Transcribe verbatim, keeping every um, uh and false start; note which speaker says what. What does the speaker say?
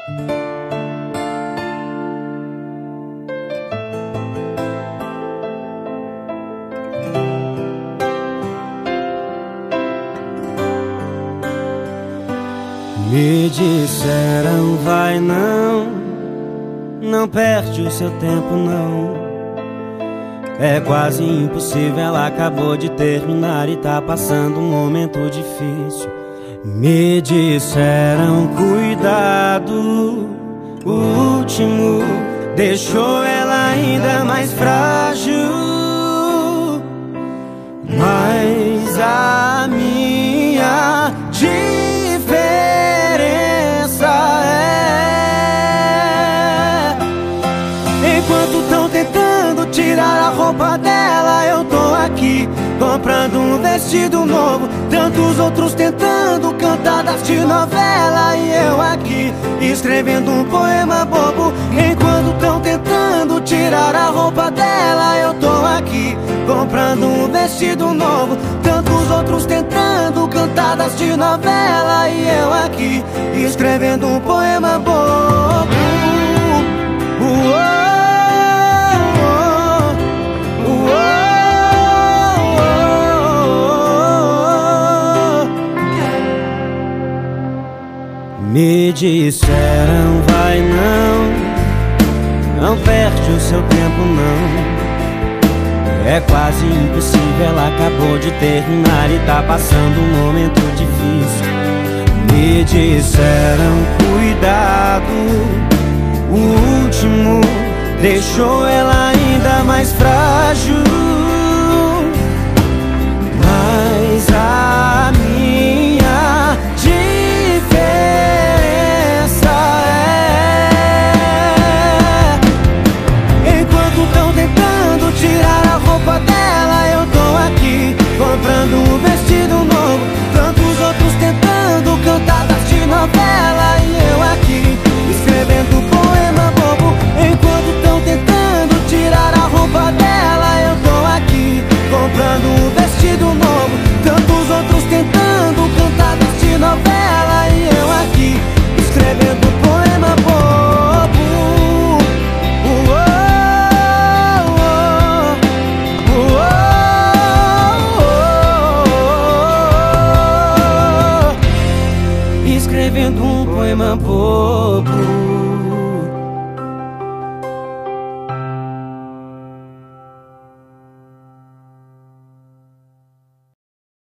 Speaker 1: Me disseram vai não, não perde o seu tempo não. É quase impossível, ela acabou de terminar e tá passando um momento difícil. Me disseram cuidado, o último deixou ela ainda mais frágil. Mas a minha diferença é, enquanto tão tentando tirar a roupa dela, eu tô aqui comprando um vestido novo. Tantos outros tentando cantadas de novela, e eu aqui escrevendo um poema bobo. Enquanto tão tentando tirar a roupa dela, eu tô aqui comprando um vestido novo. Tantos outros tentando cantadas de novela, e eu aqui escrevendo um poema bobo. Uou. Me disseram vai não, não perde o seu tempo não. É quase impossível, ela acabou de terminar e tá passando um momento difícil. Me disseram cuidado, o último deixou ela ainda mais frágil. Mas a minha diferença é, enquanto tão tentando tirar a roupa dela, eu tô aqui comprando um vestido novo. Tantos outros tentando cantadas de novela, e eu aqui escrevendo um poema bobo. Enquanto tão tentando tirar a roupa dela, eu tô aqui comprando um vestido novo. Tantos outros tentando cantadas de novela, e eu aqui escrevendo um poema bobo. Uou, uou, uou, escrevendo um poema bobo.